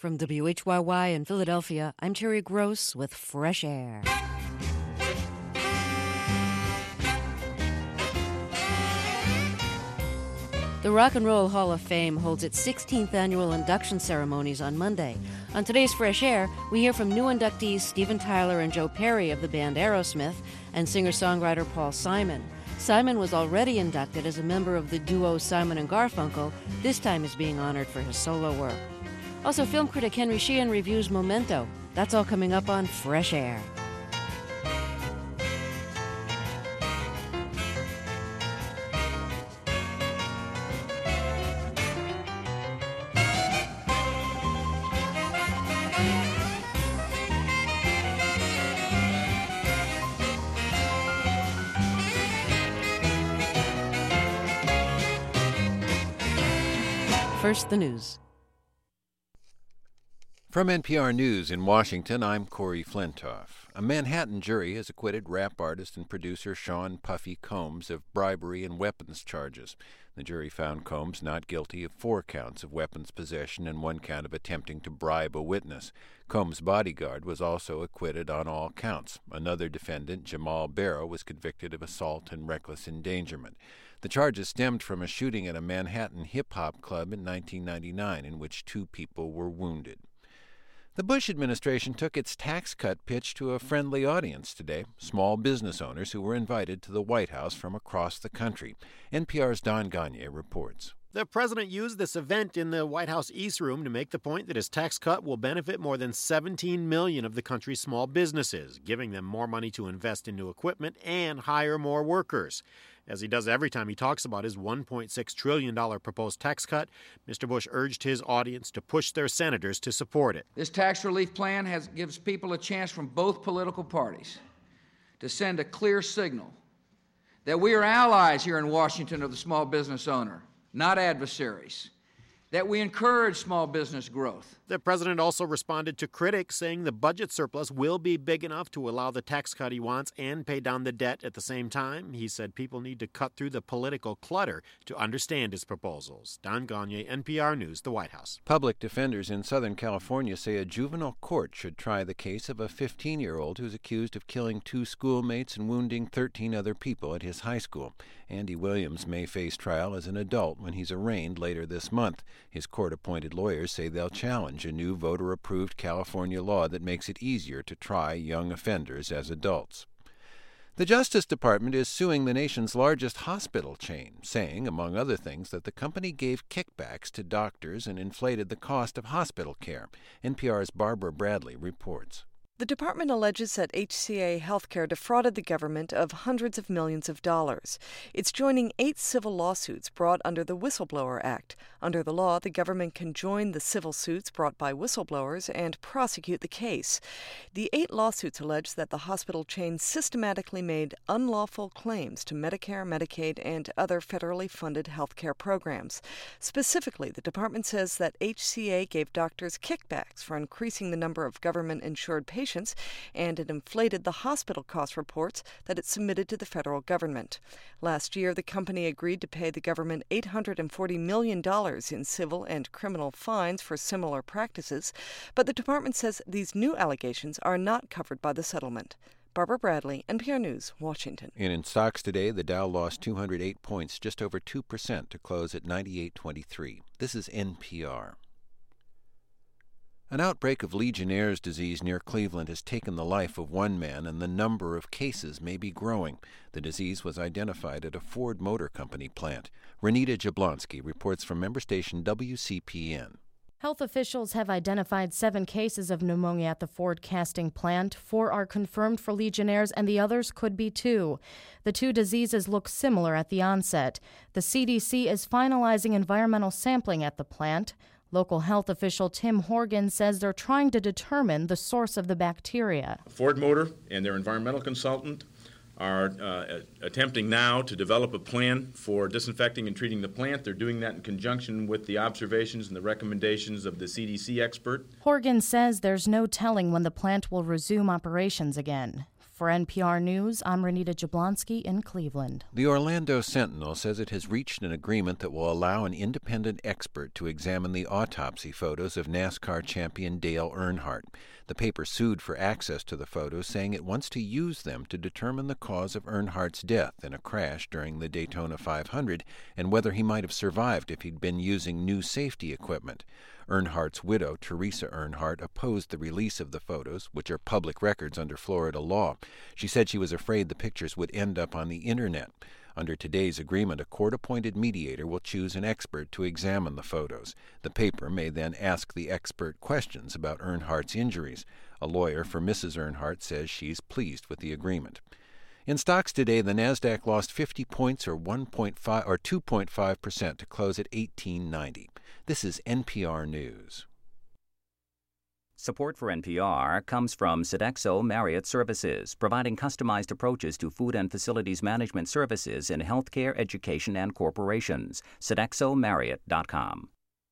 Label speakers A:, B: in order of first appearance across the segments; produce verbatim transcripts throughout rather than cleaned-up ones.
A: From W H Y Y in Philadelphia, I'm Terry Gross with Fresh Air. The Rock and Roll Hall of Fame holds its sixteenth annual induction ceremonies on Monday. On today's Fresh Air, we hear from new inductees Steven Tyler and Joe Perry of the band Aerosmith and singer-songwriter Paul Simon. Simon was already inducted as a member of the duo Simon and Garfunkel. This time is being honored for his solo work. Also, film critic Henry Sheehan reviews Memento. That's all coming up on Fresh Air. First, the news.
B: From N P R News in Washington, I'm Corey Flintoff. A Manhattan jury has acquitted rap artist and producer Sean Puffy Combs of bribery and weapons charges. The jury found Combs not guilty of four counts of weapons possession and one count of attempting to bribe a witness. Combs' bodyguard was also acquitted on all counts. Another defendant, Jamal Barrow, was convicted of assault and reckless endangerment. The charges stemmed from a shooting at a Manhattan hip-hop club in nineteen ninety-nine in which two people were wounded. The Bush administration took its tax cut pitch to a friendly audience today, small business owners who were invited to the White House from across the country. N P R's Don Gagne reports.
C: The president used this event in the White House East Room to make the point that his tax cut will benefit more than seventeen million of the country's small businesses, giving them more money to invest in new equipment and hire more workers. As he does every time he talks about his one point six trillion dollars proposed tax cut, Mister Bush urged his audience to push their senators to support it.
D: This tax relief plan has, gives people a chance from both political parties to send a clear signal that we are allies here in Washington of the small business owner, not adversaries, that we encourage small business growth.
C: The president also responded to critics, saying the budget surplus will be big enough to allow the tax cut he wants and pay down the debt at the same time. He said people need to cut through the political clutter to understand his proposals. Don Gagne, N P R News, the White House.
B: Public defenders in Southern California say a juvenile court should try the case of a fifteen-year-old who's accused of killing two schoolmates and wounding thirteen other people at his high school. Andy Williams may face trial as an adult when he's arraigned later this month. His court-appointed lawyers say they'll challenge a new voter-approved California law that makes it easier to try young offenders as adults. The Justice Department is suing the nation's largest hospital chain, saying, among other things, that the company gave kickbacks to doctors and inflated the cost of hospital care. N P R's Barbara Bradley reports.
E: The department alleges that H C A Healthcare defrauded the government of hundreds of millions of dollars. It's joining eight civil lawsuits brought under the Whistleblower Act. Under the law, the government can join the civil suits brought by whistleblowers and prosecute the case. The eight lawsuits allege that the hospital chain systematically made unlawful claims to Medicare, Medicaid, and other federally funded healthcare programs. Specifically, the department says that H C A gave doctors kickbacks for increasing the number of government-insured patients, and it inflated the hospital cost reports that it submitted to the federal government. Last year, the company agreed to pay the government eight hundred forty million dollars in civil and criminal fines for similar practices, but the department says these new allegations are not covered by the settlement. Barbara Bradley, N P R News, Washington.
B: And in stocks today, the Dow lost two hundred eight points, just over two percent, to close at ninety-eight twenty-three. This is N P R. An outbreak of Legionnaire's disease near Cleveland has taken the life of one man, and the number of cases may be growing. The disease was identified at a Ford Motor Company plant. Renita Jablonski reports from member station W C P N.
F: Health officials have identified seven cases of pneumonia at the Ford casting plant. Four are confirmed for Legionnaire's, and the others could be two. The two diseases look similar at the onset. The C D C is finalizing environmental sampling at the plant. Local health official Tim Horgan says they're trying to determine the source of the bacteria.
G: Ford Motor and their environmental consultant are uh, attempting now to develop a plan for disinfecting and treating the plant. They're doing that in conjunction with the observations and the recommendations of the C D C expert.
F: Horgan says there's no telling when the plant will resume operations again. For N P R News, I'm Renita Jablonski in Cleveland.
B: The Orlando Sentinel says it has reached an agreement that will allow an independent expert to examine the autopsy photos of NASCAR champion Dale Earnhardt. The paper sued for access to the photos, saying it wants to use them to determine the cause of Earnhardt's death in a crash during the Daytona five hundred and whether he might have survived if he'd been using new safety equipment. Earnhardt's widow, Teresa Earnhardt, opposed the release of the photos, which are public records under Florida law. She said she was afraid the pictures would end up on the Internet. Under today's agreement, a court-appointed mediator will choose an expert to examine the photos. The paper may then ask the expert questions about Earnhardt's injuries. A lawyer for Missus Earnhardt says she's pleased with the agreement. In stocks today, the Nasdaq lost fifty points, or one point five or two point five percent, to close at eighteen ninety. This is N P R News.
H: Support for N P R comes from Sodexo Marriott Services, providing customized approaches to food and facilities management services in healthcare, education, and corporations. Sodexo Marriott dot com.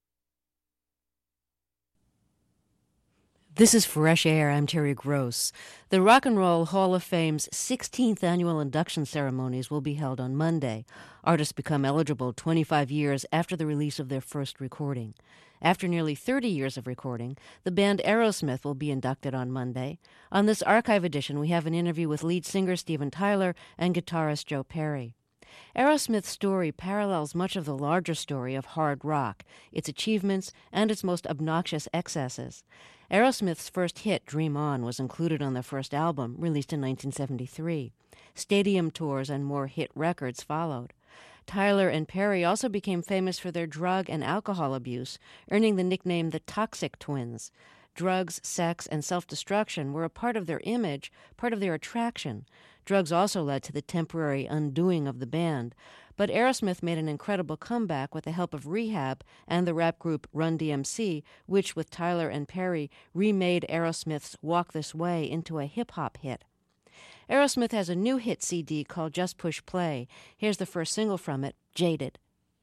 A: This is Fresh Air. I'm Terry Gross. The Rock and Roll Hall of Fame's sixteenth annual induction ceremonies will be held on Monday. Artists become eligible twenty-five years after the release of their first recording. After nearly thirty years of recording, the band Aerosmith will be inducted on Monday. On this archive edition, we have an interview with lead singer Steven Tyler and guitarist Joe Perry. Aerosmith's story parallels much of the larger story of hard rock, its achievements, and its most obnoxious excesses. Aerosmith's first hit, Dream On, was included on their first album, released in nineteen seventy-three. Stadium tours and more hit records followed. Tyler and Perry also became famous for their drug and alcohol abuse, earning the nickname the Toxic Twins. Drugs, sex, and self-destruction were a part of their image, part of their attraction. Drugs also led to the temporary undoing of the band. But Aerosmith made an incredible comeback with the help of rehab and the rap group Run D M C, which, with Tyler and Perry, remade Aerosmith's Walk This Way into a hip-hop hit. Aerosmith has a new hit C D called Just Push Play. Here's the first single from it, Jaded.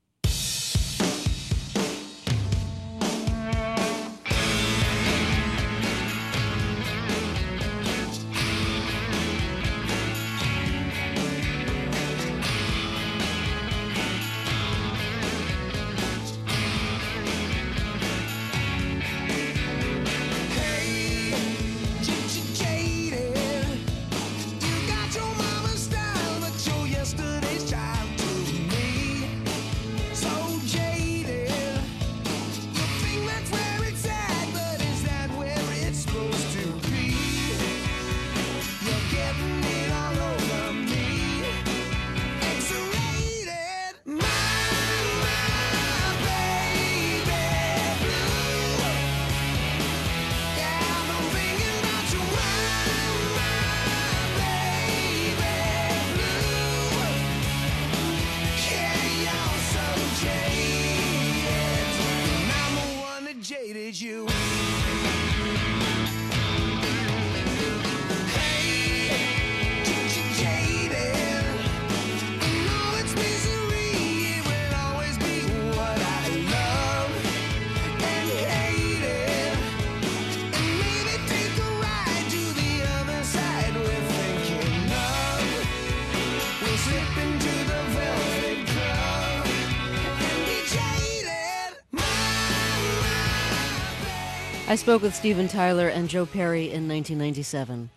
A: I spoke with Steven Tyler and Joe Perry in nineteen ninety-seven.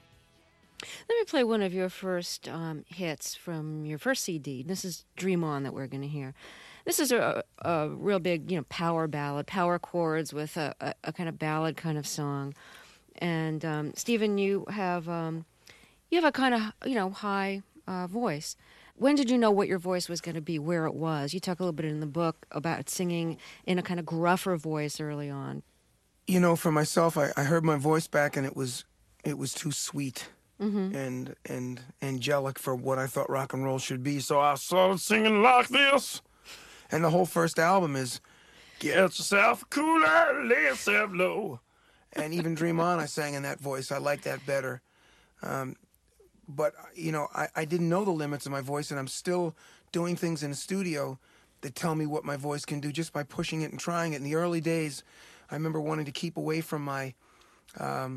A: Let me play one of your first um, hits from your first C D. This is Dream On that we're going to hear. This is a, a real big, you know, power ballad, power chords with a, a, a kind of ballad kind of song. And um, Steven, you have um, you have a kind of, you know, high uh, voice. When did you know what your voice was going to be, where it was? You talk a little bit in the book about singing in a kind of gruffer voice early on.
I: You know, for myself, I, I heard my voice back, and it was it was too sweet
A: mm-hmm.
I: and and angelic for what I thought rock and roll should be. So I started singing like this, and the whole first album is "Get Yourself a Cooler, Lay Yourself Low," and even "Dream On" I sang in that voice. I like that better. Um, but you know, I, I didn't know the limits of my voice, and I'm still doing things in the studio that tell me what my voice can do just by pushing it and trying it. In the early days, I remember wanting to keep away from my um,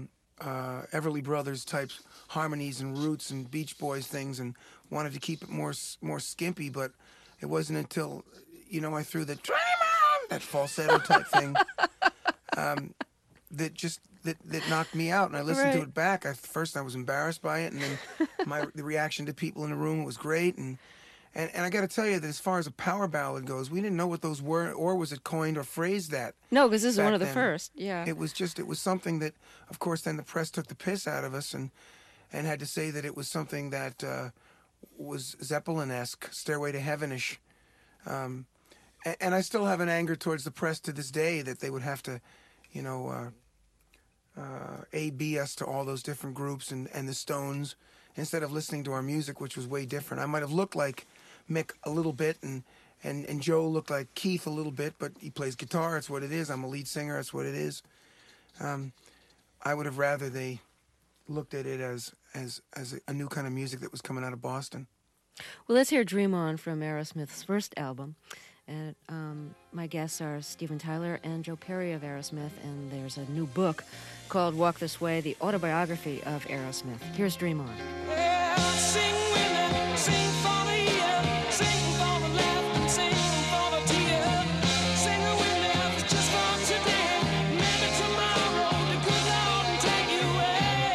I: uh, Everly Brothers type harmonies and roots and Beach Boys things, and wanted to keep it more more skimpy. But it wasn't until, you know, I threw the "Dream On," that falsetto type thing, um, that just that, that knocked me out. And I listened
A: Right.
I: to it back. I, first, I was embarrassed by it, and then my the reaction to people in the room was great. And and, and I got to tell you that as far as a power ballad goes, we didn't know what those were, or was it coined or phrased that.
A: No, because this is
I: back
A: one of the
I: then.
A: first. Yeah.
I: It was just, it was something that, of course, then the press took the piss out of us and and had to say that it was something that uh, was Zeppelin-esque, Stairway to Heaven-ish. Um, and, and I still have an anger towards the press to this day that they would have to, you know, uh, uh, A B us to all those different groups and, and the Stones instead of listening to our music, which was way different. I might have looked like Mick a little bit, and, and, and Joe looked like Keith a little bit, but he plays guitar. It's what it is. I'm a lead singer. That's what it is. Um, I would have rather they looked at it as as as a new kind of music that was coming out of Boston.
A: Well, let's hear Dream On from Aerosmith's first album. And um, my guests are Steven Tyler and Joe Perry of Aerosmith, and there's a new book called Walk This Way, the autobiography of Aerosmith. Here's Dream On.
J: Well, sing with me, sing for the year, sing for the laugh and sing for the tear. Sing with me, it's just for today. Maybe tomorrow the good Lord will take you away.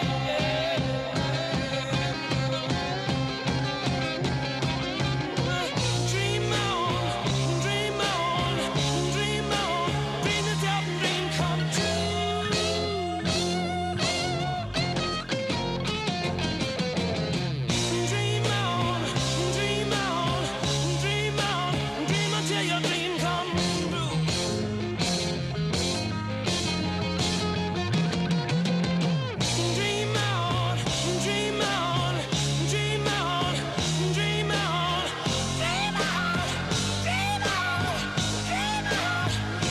J: Dream on, dream on, dream on, dream the top and dream come true. Dream on, dream on, dream on, dream until your dream come true. Dream on, dream on, dream on, dream on, dream on, dream on, dream on.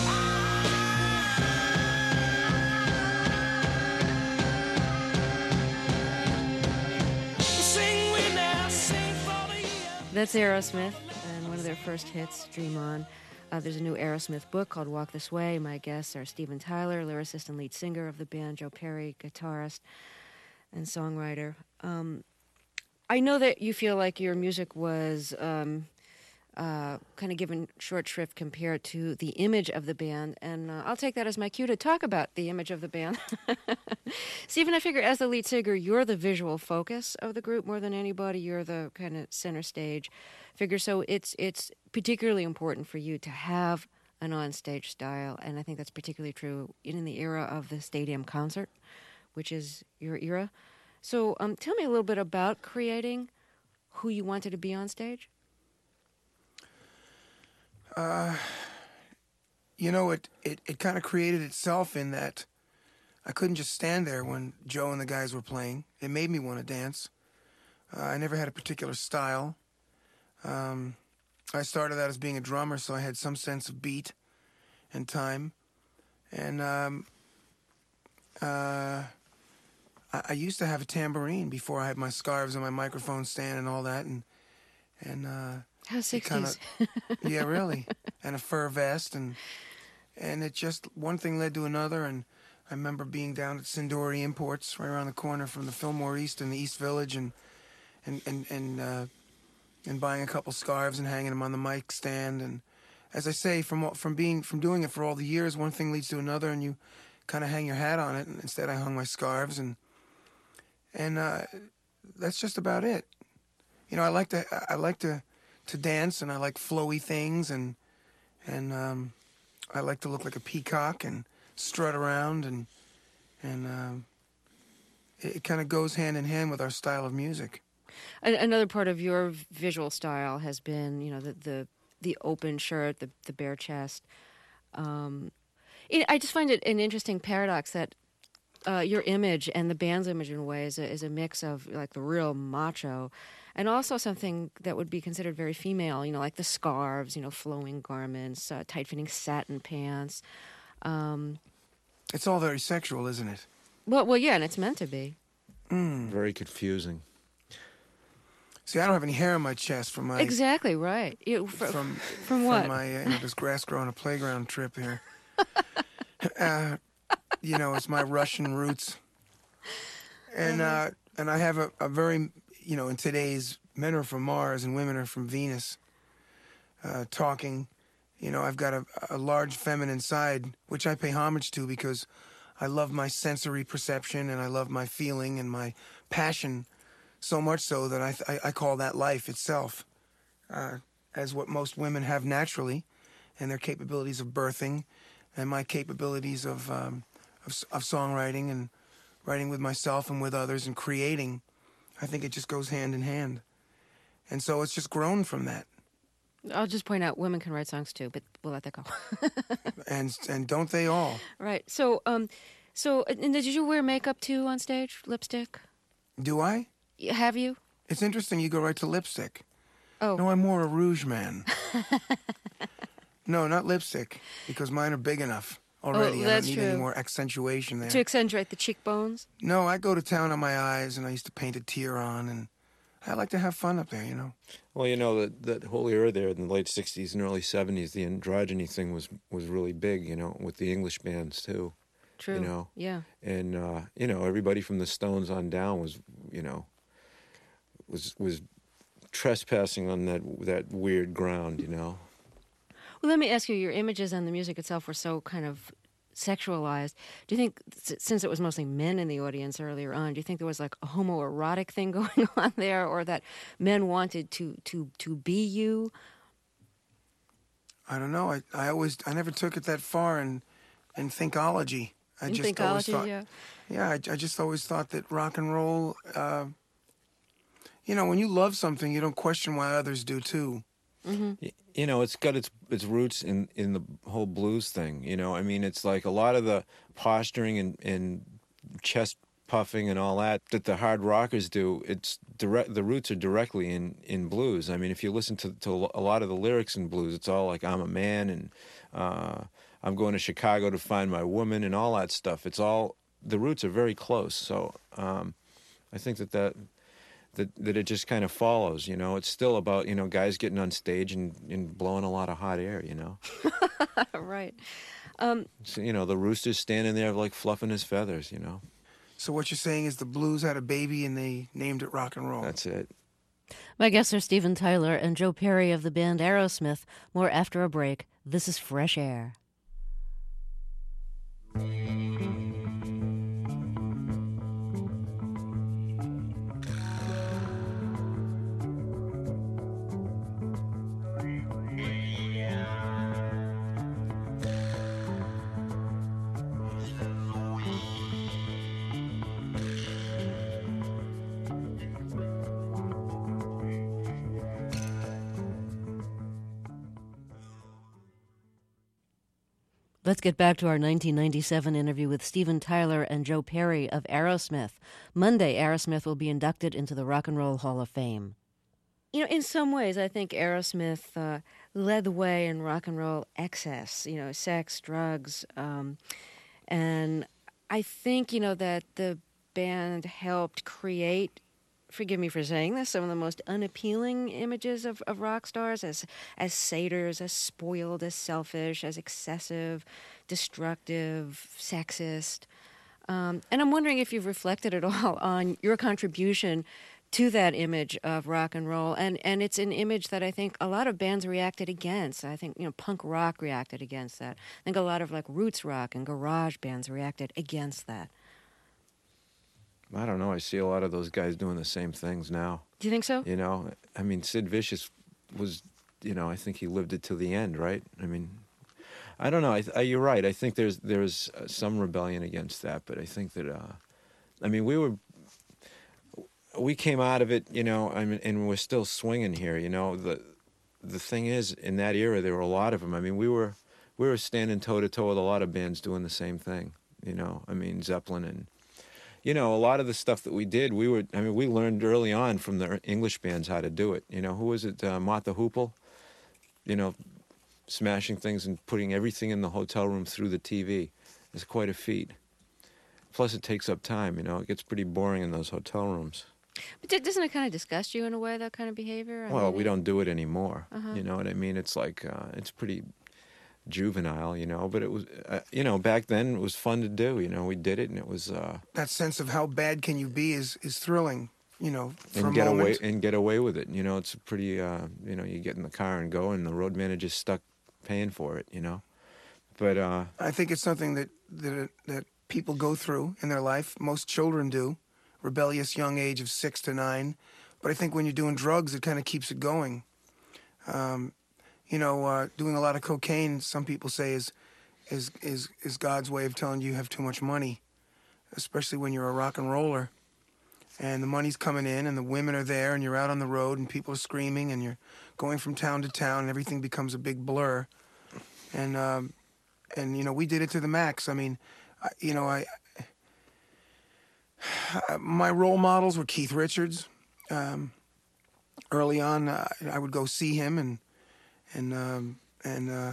J: Sing with me, sing for the year.
A: That's Aerosmith, and one of their first hits, Dream On. Uh, there's a new Aerosmith book called Walk This Way. My guests are Steven Tyler, lyricist and lead singer of the band, Joe Perry, guitarist and songwriter. Um, I know that you feel like your music was um, uh, kind of given short shrift compared to the image of the band, and uh, I'll take that as my cue to talk about the image of the band. Steven, I figure as the lead singer, you're the visual focus of the group more than anybody. You're the kind of center stage figure, so it's it's particularly important for you to have an on-stage style, and I think that's particularly true in the era of the stadium concert, which is your era. So um, tell me a little bit about creating who you wanted to be on stage.
I: Uh, you know, it, it, it kind of created itself in that I couldn't just stand there when Joe and the guys were playing. It made me want to dance. Uh, I never had a particular style. Um, I started out as being a drummer, so I had some sense of beat and time. And um, uh, I, I used to have a tambourine before I had my scarves and my microphone stand and all that. And and uh,
A: How
I: it
A: sixties.
I: kinda- yeah, really. And a fur vest, and and it just one thing led to another. And I remember being down at Sindori Imports, right around the corner from the Fillmore East in the East Village, and and and and uh, and buying a couple scarves and hanging them on the mic stand. And as I say, from all- from being from doing it for all the years, one thing leads to another, and you kind of hang your hat on it. And instead, I hung my scarves, and and uh, that's just about it. You know, I like to I like to to dance, and I like flowy things, and and um, I like to look like a peacock and strut around, and and um, it, it kind of goes hand in hand with our style of music.
A: A- Another part of your visual style has been, you know, the the, the open shirt, the the bare chest. Um, it, I just find it an interesting paradox that uh, your image and the band's image, in a way, is a, is a mix of like the real macho, and also something that would be considered very female. You know, like the scarves, you know, flowing garments, uh, tight-fitting satin pants. Um,
I: It's all very sexual, isn't it?
A: well, well, yeah, and it's meant to be.
I: Mm.
K: Very confusing.
I: See, I don't have any hair on my chest from my
A: Exactly right. You, fr-
I: from
A: from what?
I: From my uh, you know, this grass growing a playground trip here. uh, you know, it's my Russian roots. and uh, and I have a, a very, you know, in today's men are from Mars and women are from Venus. Uh, talking, you know, I've got a, a large feminine side, which I pay homage to because I love my sensory perception and I love my feeling and my passion so much so that I, I, I call that life itself, uh, as what most women have naturally, and their capabilities of birthing and my capabilities of, um, of, of songwriting and writing with myself and with others and creating. I think it just goes hand in hand. And so it's just grown from that.
A: I'll just point out women can write songs too, but we'll let that go.
I: and and don't they all?
A: Right. So, um, so and did you wear makeup too on stage? Lipstick?
I: Do I?
A: Have you?
I: It's interesting you go right to lipstick.
A: Oh.
I: No, I'm more a rouge man. No, not lipstick, because mine are big enough already.
A: Oh, that's
I: I don't need
A: true.
I: any more accentuation there.
A: To accentuate the cheekbones?
I: No, I go to town on my eyes, and I used to paint a tear on, and I like to have fun up there, you know.
K: Well, you know, that, that whole era there in the late sixties and early seventies, the androgyny thing was, was really big, you know, with the English bands, too.
A: True.
K: You know?
A: Yeah.
K: And, uh, you know, everybody from the Stones on down was, you know, was was trespassing on that that weird ground, you know.
A: Well, let me ask you, your images and the music itself were so kind of sexualized. Do you think, since it was mostly men in the audience earlier on, do you think there was like a homoerotic thing going on there, or that men wanted to to to be you?
I: I don't know. I, I always, I never took it that far in, in thinkology. I
A: In
I: just always
A: thinkology,
I: thought,
A: yeah.
I: Yeah, I, I just always thought that rock and roll, uh, you know, when you love something, you don't question why others do too.
A: Mm-hmm.
K: Y- You know, it's got its its roots in, in the whole blues thing. You know, I mean, it's like a lot of the posturing and, and chest puffing and all that that the hard rockers do. It's direct. The roots are directly in, in blues. I mean, if you listen to to a lot of the lyrics in blues, it's all like I'm a man and uh, I'm going to Chicago to find my woman and all that stuff. It's all the roots are very close. So um, I think that that. That, that it just kind of follows, you know. It's still about, you know, guys getting on stage and, and blowing a lot of hot air, you know.
A: Right. Um,
K: So, you know, the rooster's standing there like fluffing his feathers, you know.
I: So what you're saying is the blues had a baby and they named it rock and roll.
K: That's it.
A: My guests are Steven Tyler and Joe Perry of the band Aerosmith. More after a break. This is Fresh Air. Let's get back to our nineteen ninety-seven interview with Steven Tyler and Joe Perry of Aerosmith. Monday, Aerosmith will be inducted into the Rock and Roll Hall of Fame. You know, in some ways, I think Aerosmith uh, led the way in rock and roll excess, you know, sex, drugs. Um, and I think, you know, that the band helped create, forgive me for saying this, some of the most unappealing images of, of rock stars as as satyrs, as spoiled, as selfish, as excessive, destructive, sexist. Um, and I'm wondering if you've reflected at all on your contribution to that image of rock and roll. And, and it's an image that I think a lot of bands reacted against. I think, you know, punk rock reacted against that. I think a lot of like roots rock and garage bands reacted against that.
K: I don't know. I see a lot of those guys doing the same things now.
A: Do you think so?
K: You know, I mean, Sid Vicious was, you know, I think he lived it to the end, right? I mean, I don't know. I, I, you're right. I think there's there's uh, some rebellion against that, but I think that, uh, I mean, we were, we came out of it, you know, I mean, and we're still swinging here, you know. The the thing is, in that era, there were a lot of them. I mean, we were we were standing toe to toe with a lot of bands doing the same thing, you know. I mean, Zeppelin and. You know, a lot of the stuff that we did, we were, I mean, we learned early on from the English bands how to do it. You know, who was it? Uh, Martha Hoople? You know, smashing things and putting everything in the hotel room through the T V. It's quite a feat. Plus, it takes up time, you know. It gets pretty boring in those hotel rooms.
A: But d- doesn't it kind of disgust you in a way, that kind of behavior? I
K: Well,
A: mean,
K: we don't do it anymore.
A: Uh-huh.
K: You know what I mean? It's like, uh, it's pretty, juvenile, you know. But it was, uh, you know, back then it was fun to do. You know, we did it, and it was. Uh,
I: that sense of how bad can you be is is thrilling. You know, for
K: and
I: a
K: get
I: moment.
K: away and get away with it. You know, it's a pretty. Uh, you know, you get in the car and go, and the road manager's stuck paying for it. You know, but uh,
I: I think it's something that that that people go through in their life. Most children do, rebellious young age of six to nine. But I think when you're doing drugs, it kind of keeps it going. Um, you know, uh, doing a lot of cocaine, some people say is is is is God's way of telling you you have too much money, especially when you're a rock and roller. And the money's coming in, and the women are there, and you're out on the road, and people are screaming, and you're going from town to town, and everything becomes a big blur. And, um, and you know, we did it to the max. I mean, I, you know, I, my role models were Keith Richards. Um, early on, uh, I would go see him, and, and, um, and uh,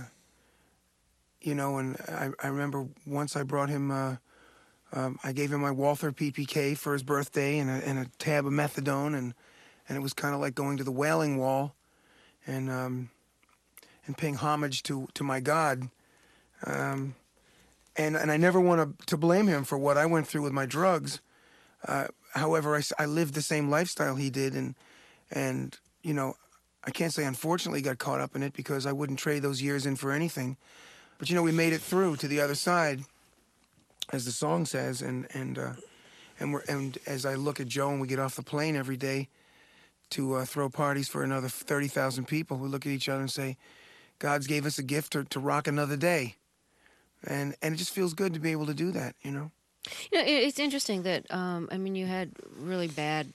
I: you know, and I, I remember once I brought him... Uh, Um, I gave him my Walther P P K for his birthday and a, and a tab of methadone, and, and it was kind of like going to the Wailing Wall and um, and paying homage to, to my God. Um, and, and I never want to, to blame him for what I went through with my drugs. Uh, however, I, I lived the same lifestyle he did, and, and, you know, I can't say unfortunately got caught up in it because I wouldn't trade those years in for anything. But, you know, we made it through to the other side, as the song says, and and uh, and we're and as I look at Joe and we get off the plane every day to uh, throw parties for another thirty thousand people, we look at each other and say, God's gave us a gift to, to rock another day, and and it just feels good to be able to do that, you know.
A: You know, it's interesting that um, I mean, you had really bad,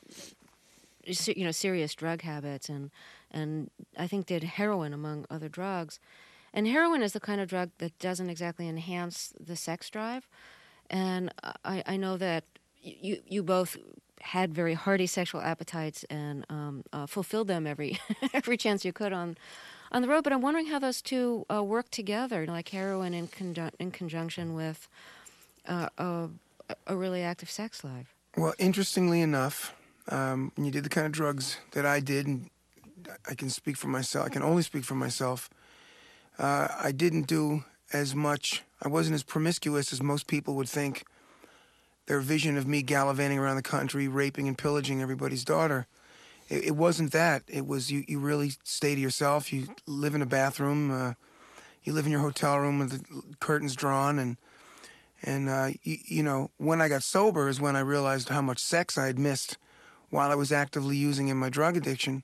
A: you know, serious drug habits, and and I think did heroin among other drugs, and heroin is the kind of drug that doesn't exactly enhance the sex drive. And I, I know that you you both had very hearty sexual appetites and um, uh, fulfilled them every every chance you could on on the road. But I'm wondering how those two uh, work together, like heroin in conjun- in conjunction with uh, a, a really active sex life.
I: Well, interestingly enough, um, when you did the kind of drugs that I did, and I can speak for myself, I can only speak for myself. Uh, I didn't do as much. I wasn't as promiscuous as most people would think. Their vision of me gallivanting around the country, raping and pillaging everybody's daughter. It, it wasn't that. It was you, you really stay to yourself. You live in a bathroom. Uh, you live in your hotel room with the curtains drawn. And, and uh, you, you know, when I got sober is when I realized how much sex I had missed while I was actively using in my drug addiction.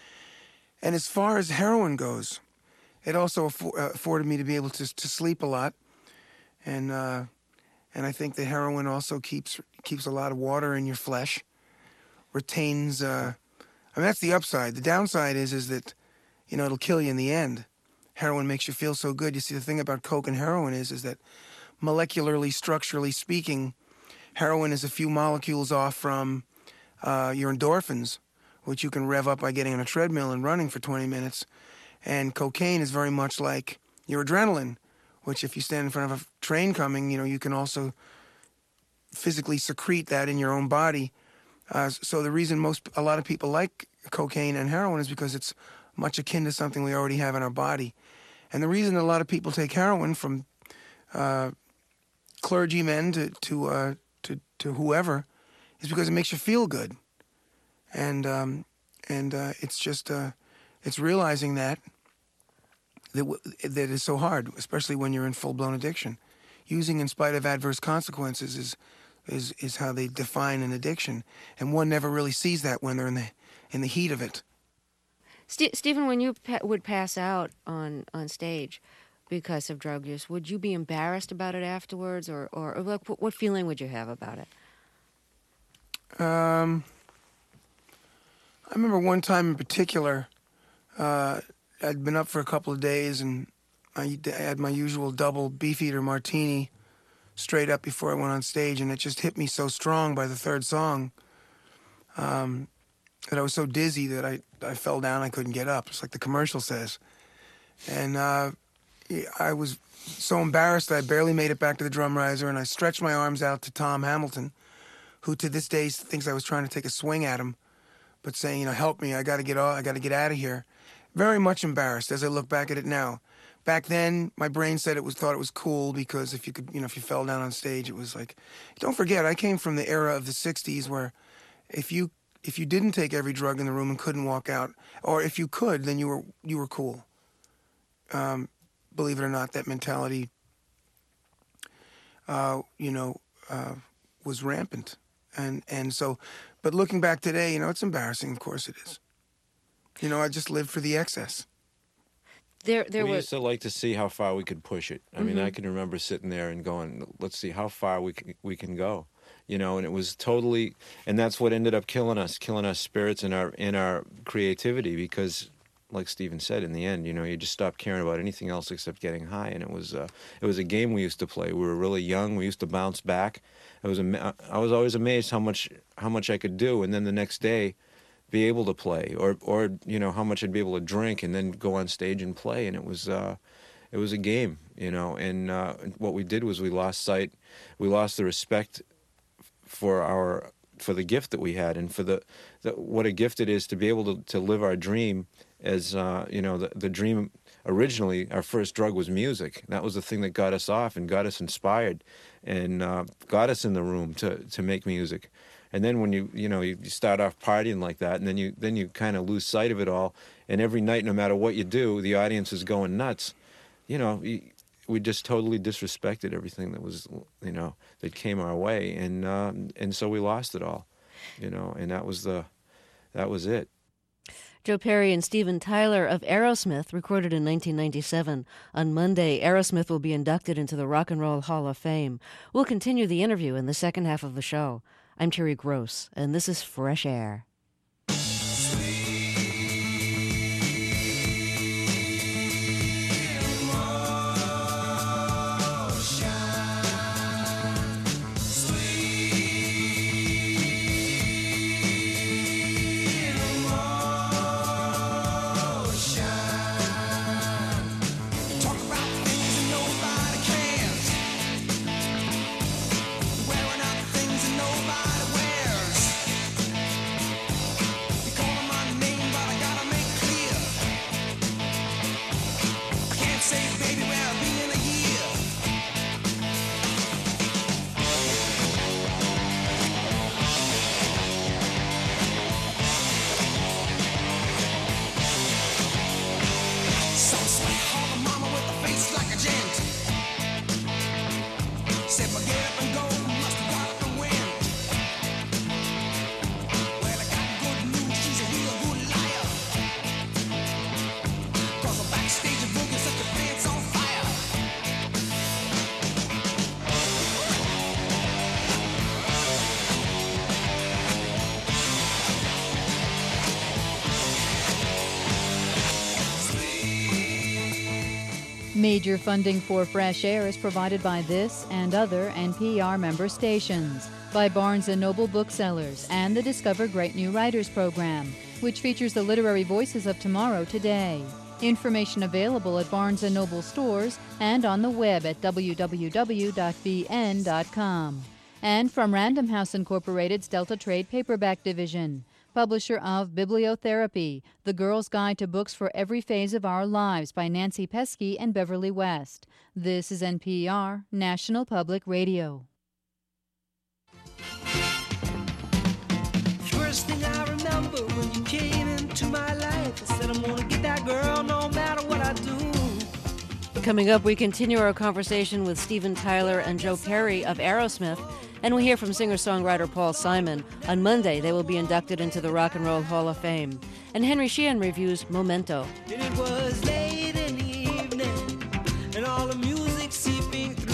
I: And as far as heroin goes, it also affor- uh, afforded me to be able to to sleep a lot, and uh, and I think the heroin also keeps keeps a lot of water in your flesh, retains. Uh, I mean, that's the upside. The downside is is that, you know, it'll kill you in the end. Heroin makes you feel so good. You see, the thing about coke and heroin is is that molecularly, structurally speaking, heroin is a few molecules off from uh, your endorphins, which you can rev up by getting on a treadmill and running for twenty minutes. And cocaine is very much like your adrenaline, which if you stand in front of a train coming, you know, you can also physically secrete that in your own body. Uh, so the reason most, a lot of people like cocaine and heroin is because it's much akin to something we already have in our body. And the reason a lot of people take heroin, from uh, clergymen to to, uh, to to whoever, is because it makes you feel good. And um, and uh, it's just uh, it's realizing that that w- that is so hard, especially when you're in full-blown addiction. Using in spite of adverse consequences is is is how they define an addiction, and one never really sees that when they're in the in the heat of it.
A: St- Stephen, when you pa- would pass out on, on stage because of drug use, would you be embarrassed about it afterwards, or or, or like, what, what feeling would you have about it?
I: Um, I remember one time in particular, uh, I'd been up for a couple of days, and I, I had my usual double Beefeater martini straight up before I went on stage, and it just hit me so strong by the third song um, that I was so dizzy that I, I fell down. I couldn't get up. It's like the commercial says. And uh, I was so embarrassed that I barely made it back to the drum riser, and I stretched my arms out to Tom Hamilton, who to this day thinks I was trying to take a swing at him, but saying, you know, help me, I got to get off, I got to get out of here. Very much embarrassed as I look back at it now. back then, my brain said it was thought it was cool because if you could, you know, if you fell down on stage, it was like. Don't forget, I came from the era of the sixties where, if you if you didn't take every drug in the room and couldn't walk out, or if you could, then you were you were cool. Um, believe it or not, that mentality, uh, you know, uh, was rampant, and and so, but looking back today, you know, it's embarrassing. Of course, it is. You know, I just lived for the excess.
A: There, there
K: we
A: was.
K: used to like to see how far we could push it. I mm-hmm. mean, I can remember sitting there and going, "Let's see how far we can, we can go," you know. And it was totally, and that's what ended up killing us, killing our spirits and our in our creativity. Because, like Stephen said, in the end, you know, you just stopped caring about anything else except getting high. And it was, uh, it was a game we used to play. We were really young. We used to bounce back. It was, I was always amazed how much how much I could do, and then the next day, be able to play, or or you know how much I'd be able to drink and then go on stage and play, and it was uh, it was a game, you know. And uh, what we did was we lost sight, we lost the respect for our for the gift that we had, and for the, the what a gift it is to be able to, to live our dream. As uh, you know, the the dream originally, our first drug was music. That was the thing that got us off and got us inspired, and uh, got us in the room to to make music. And then when you you know you start off partying like that, and then you then you kind of lose sight of it all. And every night, no matter what you do, the audience is going nuts. You know, we just totally disrespected everything that was you know that came our way, and uh, and so we lost it all. You know, and that was the that was it.
A: Joe Perry and Steven Tyler of Aerosmith recorded in nineteen ninety-seven. On Monday, Aerosmith will be inducted into the Rock and Roll Hall of Fame. We'll continue the interview in the second half of the show. I'm Terry Gross, and this is Fresh Air.
L: Major funding for Fresh Air is provided by this and other N P R member stations, by Barnes and Noble Booksellers and the Discover Great New Writers program, which features the literary voices of tomorrow today. Information available at Barnes and Noble stores and on the web at w w w dot b n dot com. And from Random House Incorporated's Delta Trade Paperback Division, publisher of Bibliotherapy, The Girl's Guide to Books for Every Phase of Our Lives by Nancy Pesky and Beverly West. This is N P R, National Public Radio.
J: First thing I remember when you came into my life, I said I'm gonna get that girl no matter what I do.
A: Coming up, we continue our conversation with Steven Tyler and Joe Perry of Aerosmith, and we hear from singer-songwriter Paul Simon. On Monday, they will be inducted into the Rock and Roll Hall of Fame. And Henry Sheehan reviews Memento.
J: And it was late in the evening, and all the music seeping through.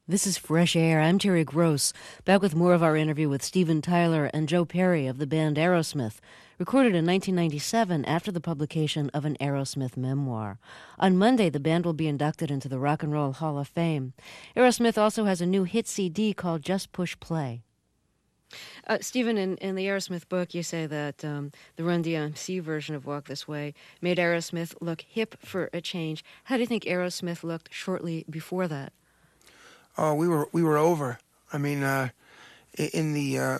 A: This is Fresh Air. I'm Terry Gross, back with more of our interview with Steven Tyler and Joe Perry of the band Aerosmith, recorded in nineteen ninety-seven after the publication of an Aerosmith memoir. On Monday, the band will be inducted into the Rock and Roll Hall of Fame. Aerosmith also has a new hit C D called Just Push Play. Uh, Stephen, in, in the Aerosmith book, you say that um, the Run D M C version of Walk This Way made Aerosmith look hip for a change. How do you think Aerosmith looked shortly before that?
I: Oh, we were we were over. I mean, uh, in the uh,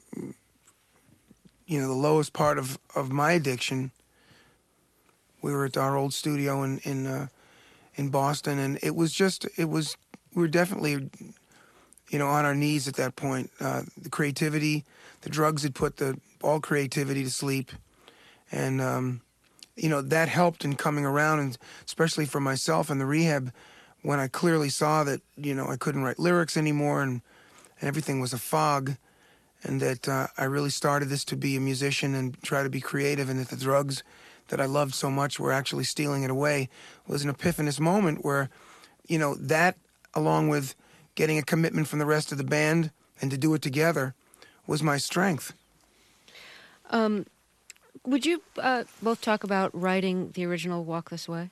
I: you know the lowest part of, of my addiction, we were at our old studio in in uh, in Boston, and it was just it was we were definitely you know on our knees at that point. Uh, the creativity, the drugs had put the all creativity to sleep, and um, you know that helped in coming around, and especially for myself in the rehab. When I clearly saw that, you know, I couldn't write lyrics anymore and, and everything was a fog, and that uh, I really started this to be a musician and try to be creative, and that the drugs that I loved so much were actually stealing it away, was an epiphanous moment where, you know, that along with getting a commitment from the rest of the band and to do it together was my strength.
A: Um, would you uh, both talk about writing the original Walk This Way?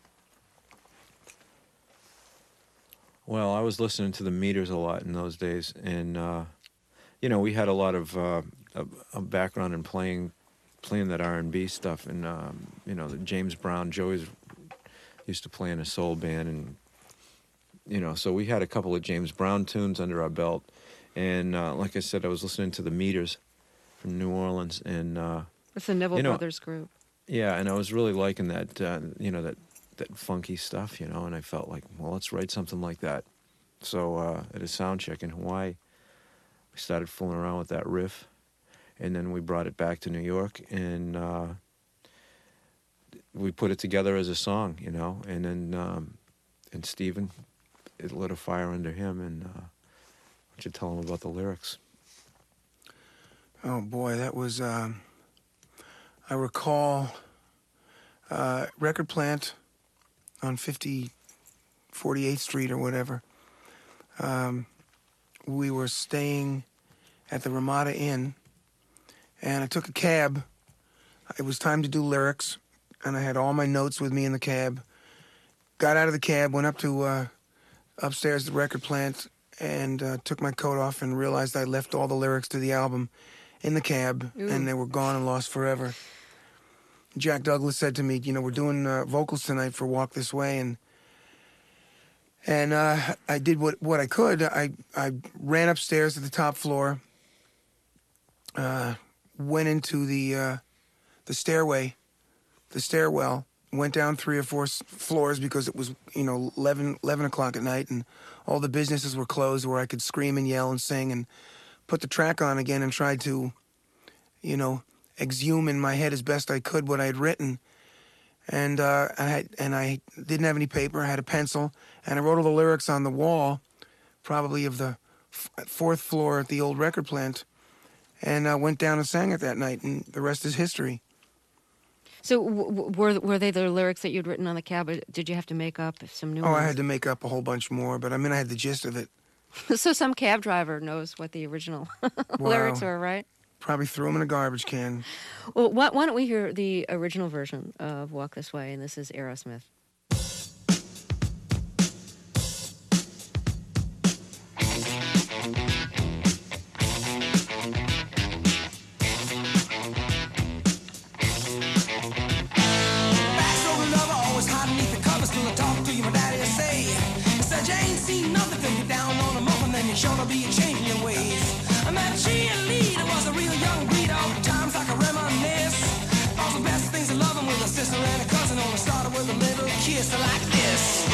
K: Well, I was listening to the Meters a lot in those days, and uh, you know, we had a lot of uh, a, a background in playing, playing that R and B stuff, and um, you know, the James Brown, Joey's used to play in a soul band, and you know, so we had a couple of James Brown tunes under our belt, and uh, like I said, I was listening to the Meters from New Orleans, and uh,
A: it's the Neville
K: you know,
A: Brothers group.
K: Yeah, and I was really liking that, uh, you know, that. that funky stuff, you know, and I felt like, well, let's write something like that. So uh, at a sound check in Hawaii, we started fooling around with that riff, and then we brought it back to New York, and uh, we put it together as a song, you know, and then um, and Steven, it lit a fire under him, and uh, why don't you tell him about the lyrics?
I: Oh boy, that was, um, I recall uh, Record Plant on fifty forty-eighth Street or whatever. Um, we were staying at the Ramada Inn, and I took a cab. It was time to do lyrics, and I had all my notes with me in the cab. Got out of the cab, went up to uh, upstairs to the Record Plant, and uh, took my coat off and realized I left all the lyrics to the album in the cab, Ooh. And they were gone and lost forever. Jack Douglas said to me, you know, we're doing uh, vocals tonight for Walk This Way, and and uh, I did what, what I could. I, I ran upstairs to the top floor, uh, went into the uh, the stairway, the stairwell, went down three or four s- floors because it was, you know, eleven, eleven o'clock at night, and all the businesses were closed where I could scream and yell and sing, and put the track on again and tried to, you know, exhume in my head as best I could what I had written, and uh, I had, and I didn't have any paper. I had a pencil, and I wrote all the lyrics on the wall, probably of the f- fourth floor at the old Record Plant, and uh, went down and sang it that night, and the rest is history.
A: So w- were were they the lyrics that you'd written on the cab, or did you have to make up some new
I: oh,
A: ones?
I: I had to make up a whole bunch more, but I mean, I had the gist of it.
A: So some cab driver knows what the original lyrics
I: Wow.
A: are, right?
I: Probably threw them in a garbage can.
A: Well, why, why don't we hear the original version of Walk This Way, and this is Aerosmith.
J: Sure to be a change in your ways. I met a cheerleader, was a real young breed. All the times I can reminisce. All the best things of loving with a sister and a cousin. Only started with a little kiss like this.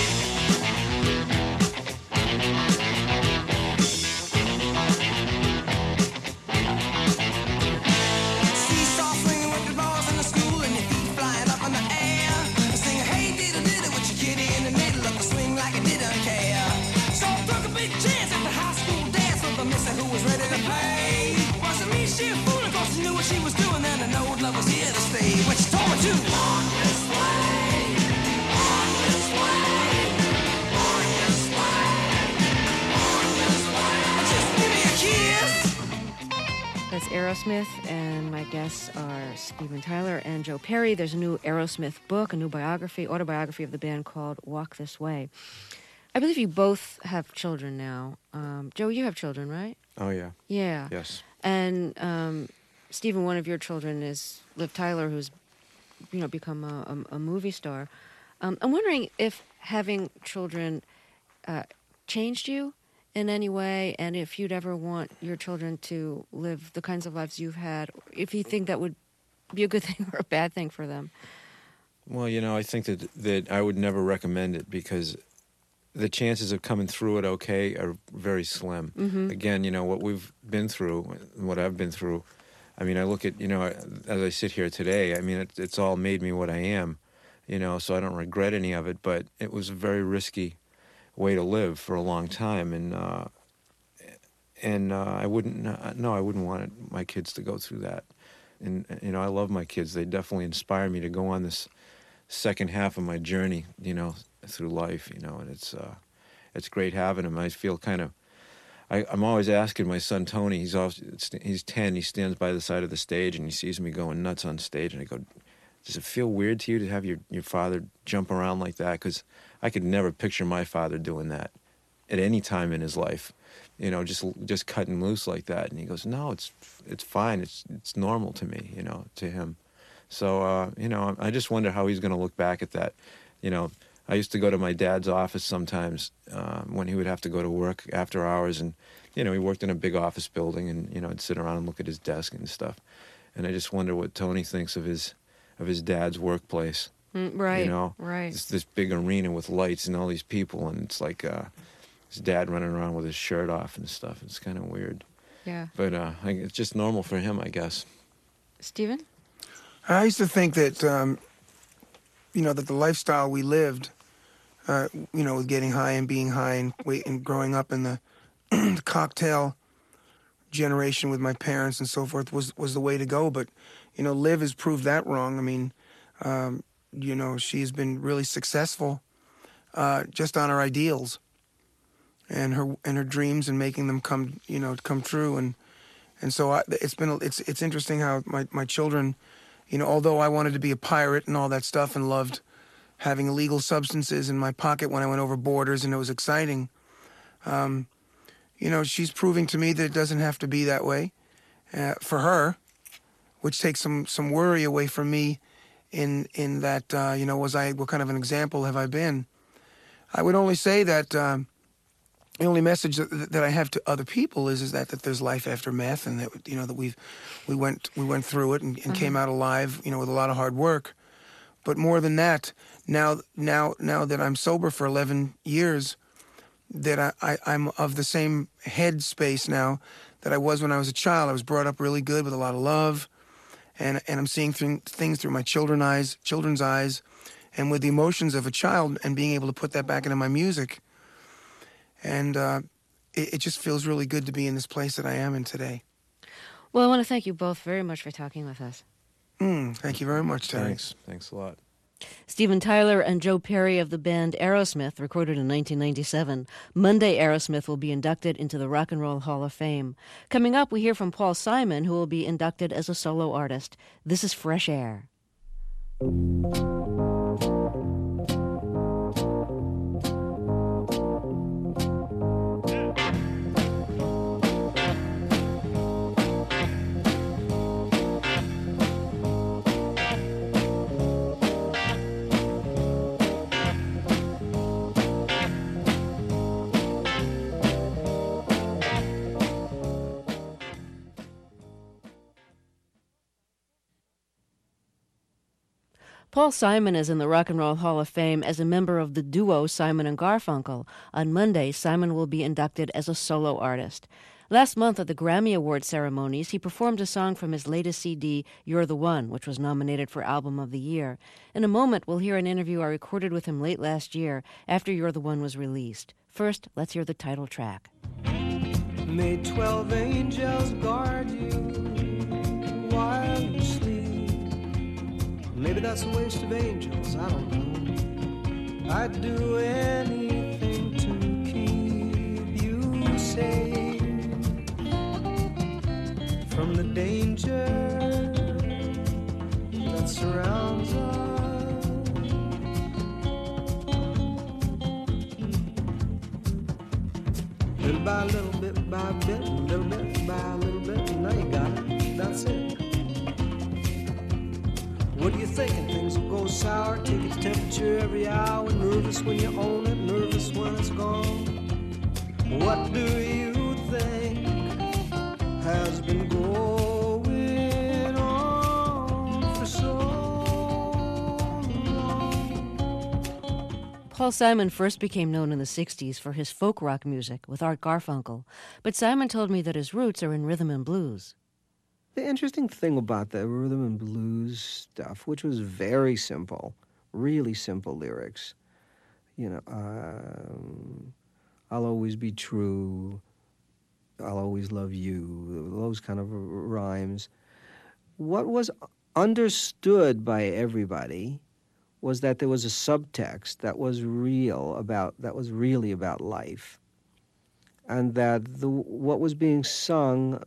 J: Seesaw swinging with the balls in the school and your feet flying up in the air. Singing, hey, diddle diddle with your kitty in the middle of the swing like it didn't care. So I took a big chance at the high school dance with the mister who was ready to play. Wasn't me, she a fool, of course she knew what she was doing, and I know love was here to stay. But she told me to walk this way, walk this way, walk this way, walk
A: Aerosmith, and my guests are Steven Tyler and Joe Perry. There's a new Aerosmith book, a new biography, autobiography of the band called Walk This Way. I believe you both have children now. Um, Joe, you have children, right?
K: Oh, yeah.
A: Yeah.
K: Yes.
A: And um, Steven, one of your children is Liv Tyler, who's, you know, become a, a, a movie star. Um, I'm wondering if having children uh, changed you in any way, and if you'd ever want your children to live the kinds of lives you've had, if you think that would be a good thing or a bad thing for them.
K: Well, you know, I think that that I would never recommend it because the chances of coming through it okay are very slim.
A: Mm-hmm.
K: Again, you know, what we've been through, what I've been through, I mean, I look at, you know, as I sit here today, I mean, it, it's all made me what I am, you know, so I don't regret any of it, but it was a very risky way to live for a long time, and uh, and uh, I wouldn't, uh, no, I wouldn't want it, my kids to go through that. And, you know, I love my kids. They definitely inspire me to go on this second half of my journey, you know, through life, you know, and it's uh, it's great having them. I feel kind of, I, I'm always asking my son Tony, he's always, he's ten, he stands by the side of the stage and he sees me going nuts on stage, and I go, does it feel weird to you to have your, your father jump around like that? Because I could never picture my father doing that at any time in his life, you know, just just cutting loose like that. And he goes, no, it's it's fine, it's it's normal to me, you know, to him. So, uh, you know, I just wonder how he's going to look back at that. You know, I used to go to my dad's office sometimes uh, when he would have to go to work after hours. And, you know, he worked in a big office building, and, you know, I'd sit around and look at his desk and stuff. And I just wonder what Tony thinks of his of his dad's workplace.
A: Mm, right,
K: you know,
A: right.
K: It's this big arena with lights and all these people, and it's like uh, his dad running around with his shirt off and stuff. It's kind of weird.
A: Yeah.
K: But uh, I, it's just normal for him, I guess.
A: Steven?
I: I used to think that, um, you know, that the lifestyle we lived, uh, you know, with getting high and being high and, wait, and growing up in the, the cocktail generation with my parents and so forth was, was the way to go. But, you know, Liv has proved that wrong. I mean, um, you know, she's been really successful uh, just on her ideals and her and her dreams and making them come, you know, come true. And and so I, it's been it's it's interesting how my, my children, you know, although I wanted to be a pirate and all that stuff and loved having illegal substances in my pocket when I went over borders and it was exciting, um, you know, she's proving to me that it doesn't have to be that way uh, for her, which takes some some worry away from me. In in that, uh, you know, was I, what kind of an example have I been? I would only say that um, the only message that, that I have to other people is is that, that there's life after meth, and that, you know, that we've we went we went through it and, and mm-hmm. came out alive, you know, with a lot of hard work. But more than that, now now now that I'm sober for eleven years, that I, I I'm of the same head space now that I was when I was a child. I was brought up really good with a lot of love. And and I'm seeing th- things through my children's eyes, children's eyes, and with the emotions of a child, and being able to put that back into my music. And uh, it, it just feels really good to be in this place that I am in today.
A: Well, I want to thank you both very much for talking with us.
I: Mm, thank you very much, Terry.
K: Thanks. Thanks a lot.
A: Steven Tyler and Joe Perry of the band Aerosmith, recorded in nineteen ninety-seven. Monday, Aerosmith will be inducted into the Rock and Roll Hall of Fame. Coming up, we hear from Paul Simon, who will be inducted as a solo artist. This is Fresh Air. Paul Simon is in the Rock and Roll Hall of Fame as a member of the duo Simon and Garfunkel. On Monday, Simon will be inducted as a solo artist. Last month at the Grammy Award ceremonies, he performed a song from his latest C D, You're the One, which was nominated for Album of the Year. In a moment, we'll hear an interview I recorded with him late last year after You're the One was released. First, let's hear the title track.
J: May twelve angels guard you while you sleep. Maybe that's a waste of angels, I don't know. I'd do anything to keep you safe from the day
M: Little by little, bit by bit, little bit by little bit, and now you got it. That's it. What are you thinking? Things will go sour, take its temperature every hour. Nervous when you own it, nervous when it's gone. What do you think has been going on for so long?
A: Paul Simon first became known in the sixties for his folk rock music with Art Garfunkel, but Simon told me that his roots are in rhythm and blues.
M: The interesting thing about the rhythm and blues stuff, which was very simple, really simple lyrics, you know, um, I'll always be true, I'll always love you, those kind of rhymes. What was understood by everybody was that there was a subtext that was real about, that was really about life, and that the what was being sung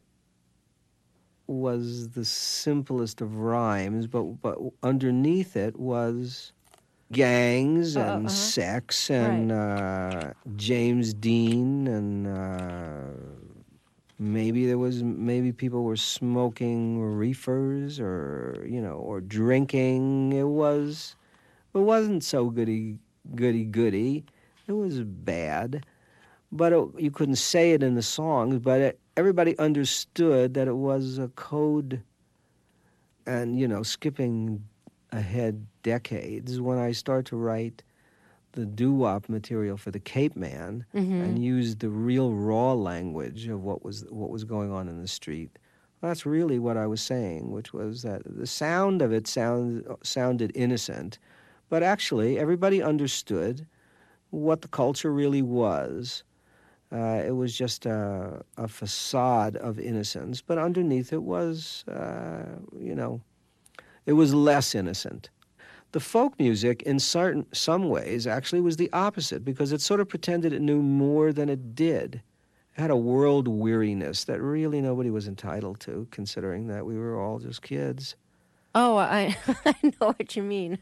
M: was the simplest of rhymes, but but underneath it was gangs and uh, uh-huh. sex and right. uh, James Dean and uh, maybe there was maybe people were smoking reefers or you know or drinking. It was it wasn't so goody goody goody. It was bad, but it, you couldn't say it in the songs. But it, everybody understood that it was a code. And you know, skipping ahead decades, when I start to write the doo-wop material for the Cape Man mm-hmm. and use the real raw language of what was what was going on in the street, that's really what I was saying, which was that the sound of it sound, sounded innocent, but actually everybody understood what the culture really was. Uh, it was just a, a facade of innocence, but underneath it was, uh, you know, it was less innocent. The folk music, in certain some ways, actually was the opposite, because it sort of pretended it knew more than it did. It had a world weariness that really nobody was entitled to, considering that we were all just kids.
A: Oh, I, I know what you mean.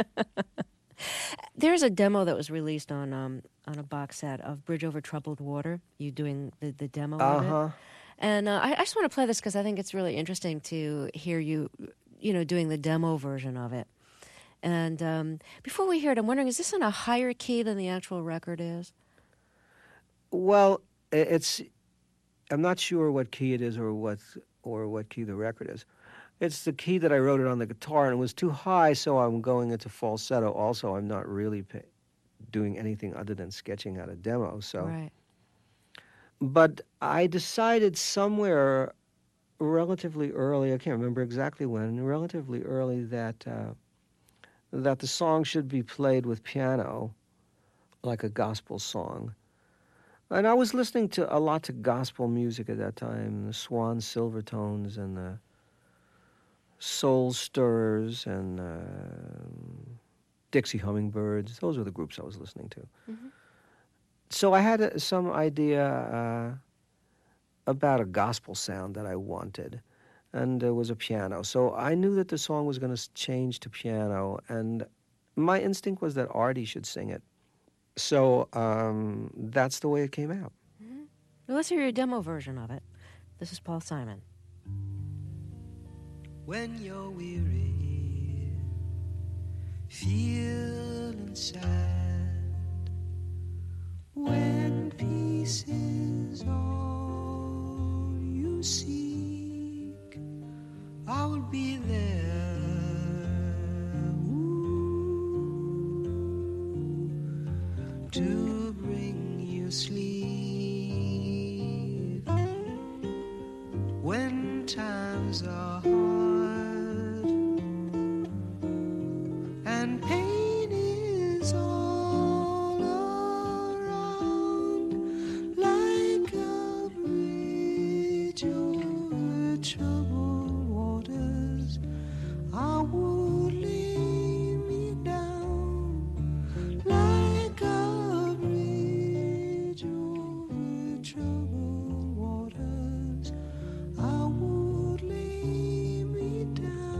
A: There's a demo that was released on um, on a box set of Bridge Over Troubled Water, you doing the, the demo
M: uh-huh.
A: of it. And uh, I, I just want to play this because I think it's really interesting to hear you, you know, doing the demo version of it. And um, before we hear it, I'm wondering, is this in a higher key than the actual record is?
M: Well, it's, I'm not sure what key it is or what, or what key the record is. It's the key that I wrote it on the guitar, and it was too high, so I'm going into falsetto. Also, I'm not really pay, doing anything other than sketching out a demo. So,
A: right.
M: But I decided somewhere relatively early, I can't remember exactly when, relatively early that uh, that the song should be played with piano, like a gospel song. And I was listening to a lot to gospel music at that time, the Swan Silvertones and the Soul Stirrers and uh, Dixie Hummingbirds. Those were the groups I was listening to. Mm-hmm. So I had a, some idea uh, about a gospel sound that I wanted, and there was a piano. So I knew that the song was going to change to piano, and my instinct was that Artie should sing it. So um, that's the way it came out.
A: Mm-hmm. Well, let's hear your demo version of it. This is Paul Simon.
M: When you're weary, feeling sad, when peace is all you seek, I will be there. Ooh, to bring you sleep when times are hard. And pain is all around, like a bridge over troubled waters. I would lay me down, like a bridge over troubled waters. I would lay me down.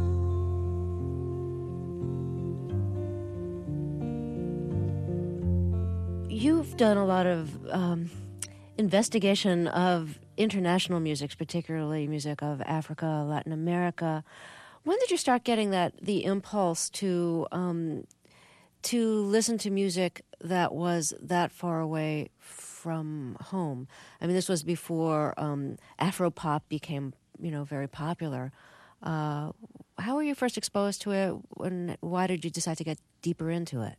A: You've done a lot of um, investigation of international music, particularly music of Africa, Latin America. When did you start getting that the impulse to um, to listen to music that was that far away from home? I mean, this was before um, Afropop became, you know, very popular. Uh, how were you first exposed to it? When, why did you decide to get deeper into it?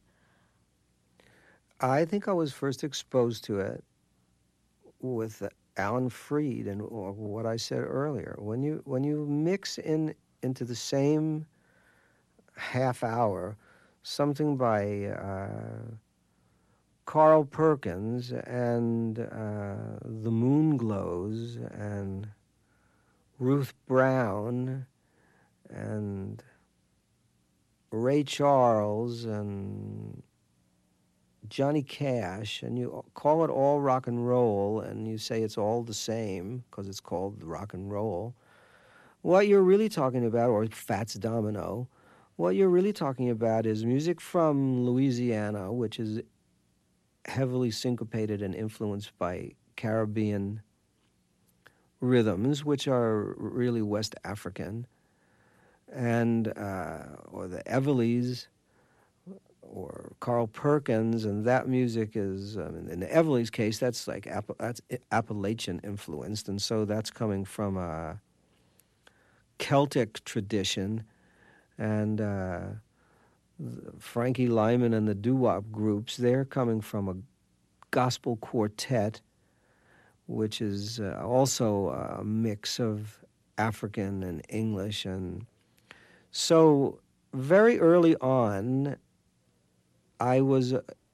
M: I think I was first exposed to it with Alan Freed and or what I said earlier. When you when you mix in into the same half hour something by uh, Carl Perkins and uh, The Moonglows and Ruth Brown and Ray Charles and Johnny Cash, and you call it all rock and roll, and you say it's all the same because it's called rock and roll, what you're really talking about, or Fats Domino, what you're really talking about is music from Louisiana, which is heavily syncopated and influenced by Caribbean rhythms, which are really West African, and uh, or the Everlys, or Carl Perkins, and that music is, I mean, in the Everly's case, that's like App- that's Appalachian influenced, and so that's coming from a Celtic tradition, and uh, Frankie Lyman and the doo-wop groups, they're coming from a gospel quartet, which is uh, also a mix of African and English, and so very early on, I was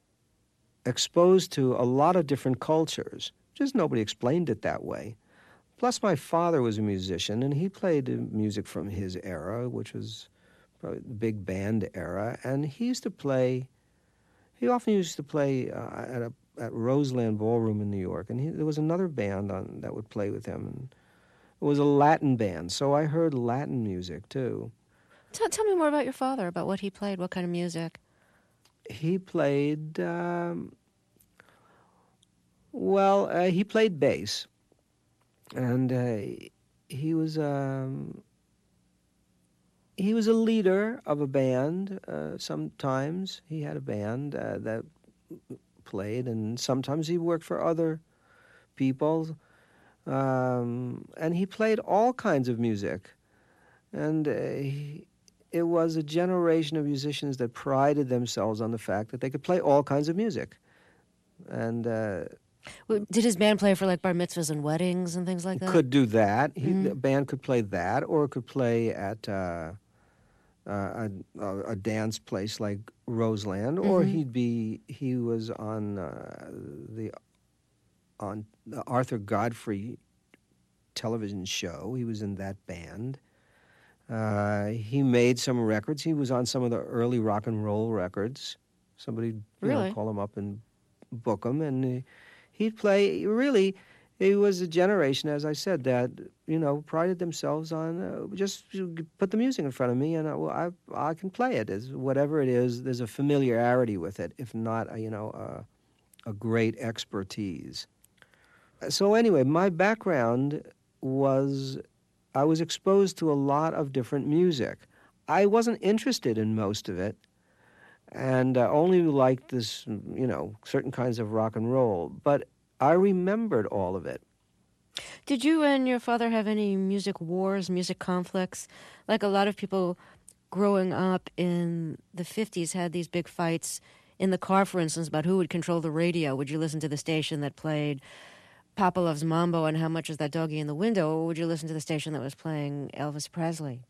M: exposed to a lot of different cultures. Just nobody explained it that way. Plus, my father was a musician, and he played music from his era, which was probably the big band era. And he used to play, he often used to play uh, at, a, at Roseland Ballroom in New York. And he, there was another band on, that would play with him. And it was a Latin band, so I heard Latin music, too.
A: Tell, tell me more about your father, about what he played, what kind of music.
M: He played, um, well, uh, he played bass, and uh, he was um, he was a leader of a band. Uh, sometimes he had a band uh, that played, and sometimes he worked for other people, um, and he played all kinds of music, and uh, he, it was a generation of musicians that prided themselves on the fact that they could play all kinds of music. And uh,
A: did his band play for like bar mitzvahs and weddings and things like that?
M: Could do that. He,
A: Mm-hmm.
M: The band could play that, or it could play at uh, uh, a, a dance place like Roseland, or
A: Mm-hmm.
M: he'd be he was on uh, the on the Arthur Godfrey television show. He was in that band. Uh, he made some records. He was on some of the early rock and roll records. Somebody you
A: Really?
M: know, call him up and book him, and he, he'd play. Really, it was a generation, as I said, that you know prided themselves on uh, just put the music in front of me, and I, well, I I can play it. As whatever it is, there's a familiarity with it, if not a, you know a, a great expertise. So anyway, my background was. I was exposed to a lot of different music. I wasn't interested in most of it, and uh, only liked this, you know, certain kinds of rock and roll. But I remembered all of it.
A: Did you and your father have any music wars, music conflicts? Like a lot of people growing up in the fifties had these big fights in the car, for instance, about who would control the radio. Would you listen to the station that played Papa Loves Mambo and How Much Is That Doggy in the Window, or would you listen to the station that was playing Elvis Presley?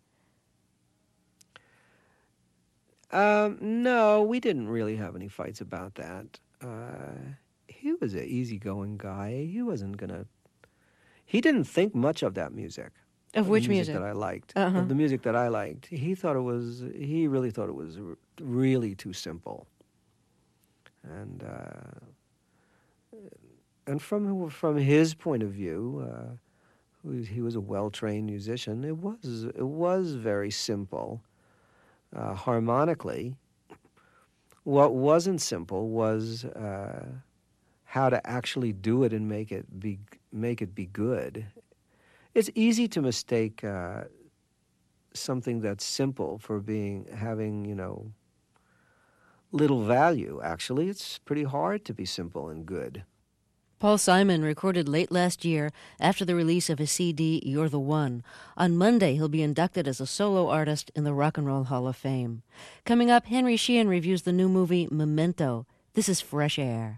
M: Um, no, we didn't really have any fights about that. Uh, he was an easygoing guy. He wasn't gonna. He didn't think much of that music.
A: Of which
M: the
A: music?
M: that I liked.
A: Uh-huh.
M: Of the music that I liked. He thought it was. He really thought it was r- really too simple. And. Uh, And from from his point of view, uh, he was a well-trained musician. It was it was very simple, uh, harmonically. What wasn't simple was uh, how to actually do it and make it be make it be good. It's easy to mistake uh, something that's simple for being having, you know, little value. Actually, it's pretty hard to be simple and good.
A: Paul Simon recorded late last year after the release of his C D, You're the One. On Monday, he'll be inducted as a solo artist in the Rock and Roll Hall of Fame. Coming up, Henry Sheehan reviews the new movie Memento. This is Fresh Air.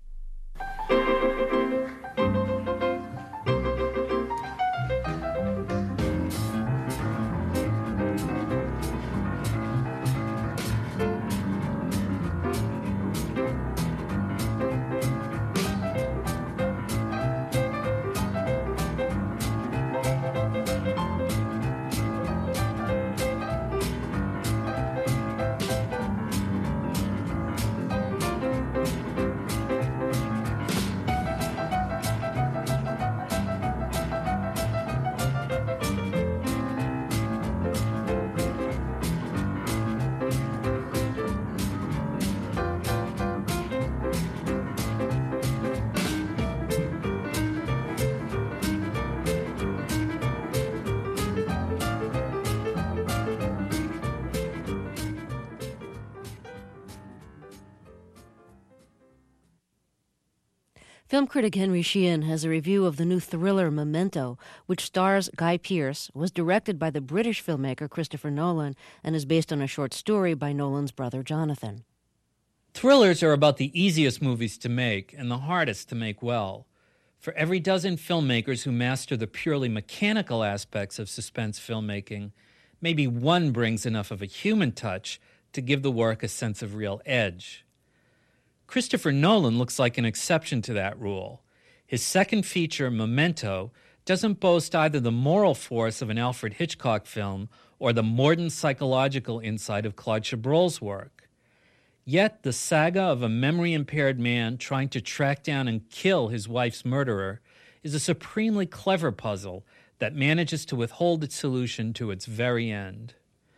A: Film critic Henry Sheehan has a review of the new thriller Memento, which stars Guy Pearce, was directed by the British filmmaker Christopher Nolan, and is based on a short story by Nolan's brother Jonathan.
N: Thrillers are about the easiest movies to make and the hardest to make well. For every dozen filmmakers who master the purely mechanical aspects of suspense filmmaking, maybe one brings enough of a human touch to give the work a sense of real edge. Christopher Nolan looks like an exception to that rule. His second feature, Memento, doesn't boast either the moral force of an Alfred Hitchcock film or the mordant psychological insight of Claude Chabrol's work. Yet the saga of a memory-impaired man trying to track down and kill his wife's murderer is a supremely clever puzzle that manages to withhold its solution to its very end.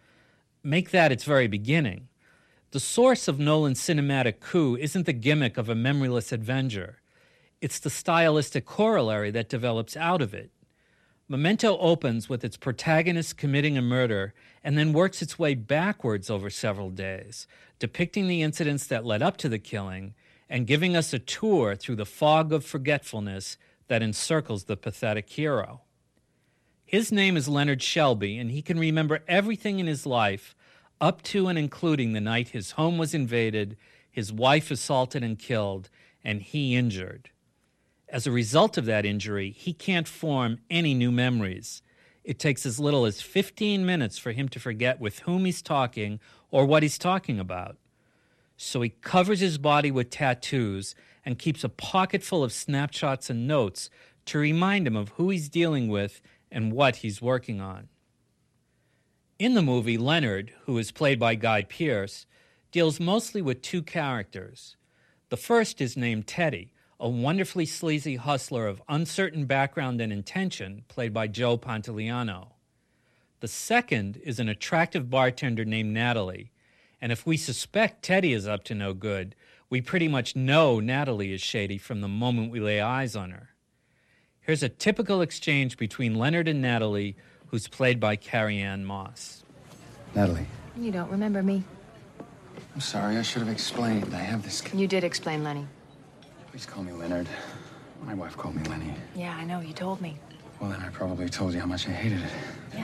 N: Make that its very beginning. The source of Nolan's cinematic coup isn't the gimmick of a memoryless Avenger. It's the stylistic corollary that develops out of it. Memento opens with its protagonist committing a murder and then works its way backwards over several days, depicting the incidents that led up to the killing and giving us a tour through the fog of forgetfulness that encircles the pathetic hero. His name is Leonard Shelby, and he can remember everything in his life up to and including the night his home was invaded, his wife assaulted and killed, and he injured. As a result of that injury, he can't form any new memories. It takes as little as fifteen minutes for him to forget with whom he's talking or what he's talking about. So he covers his body with tattoos and keeps a pocket full of snapshots and notes to remind him of who he's dealing with and what he's working on. In the movie, Leonard, who is played by Guy Pearce, deals mostly with two characters. The first is named Teddy, a wonderfully sleazy hustler of uncertain background and intention, played by Joe Pantoliano. The second is an attractive bartender named Natalie, and if we suspect Teddy is up to no good, we pretty much know Natalie is shady from the moment we lay eyes on her. Here's a typical exchange between Leonard and Natalie, who's played by Carrie-Anne Moss.
O: Natalie.
P: You don't remember me.
O: I'm sorry, I should have explained. I have this...
P: You did explain, Lenny.
O: Please call me Leonard. My wife called me Lenny.
P: Yeah, I know, you told me.
O: Well, then I probably told you how much I hated it.
P: Yeah.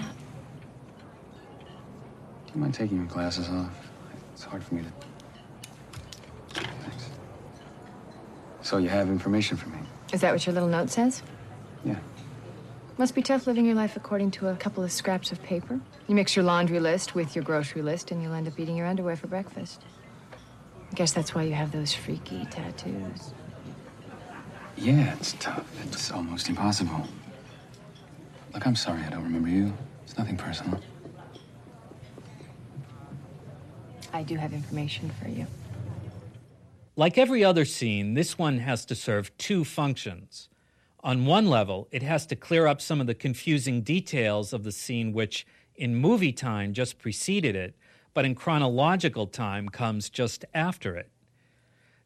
O: Do you mind taking your glasses off? It's hard for me to... Thanks. So you have information for me?
P: Is that what your little note says?
O: Yeah.
P: Must be tough living your life according to a couple of scraps of paper. You mix your laundry list with your grocery list, and you'll end up eating your underwear for breakfast. I guess that's why you have those freaky tattoos.
O: Yeah, it's tough. It's almost impossible. Look, I'm sorry I don't remember you. It's nothing personal.
P: I do have information for you.
N: Like every other scene, this one has to serve two functions. On one level, it has to clear up some of the confusing details of the scene which, in movie time, just preceded it, but in chronological time comes just after it.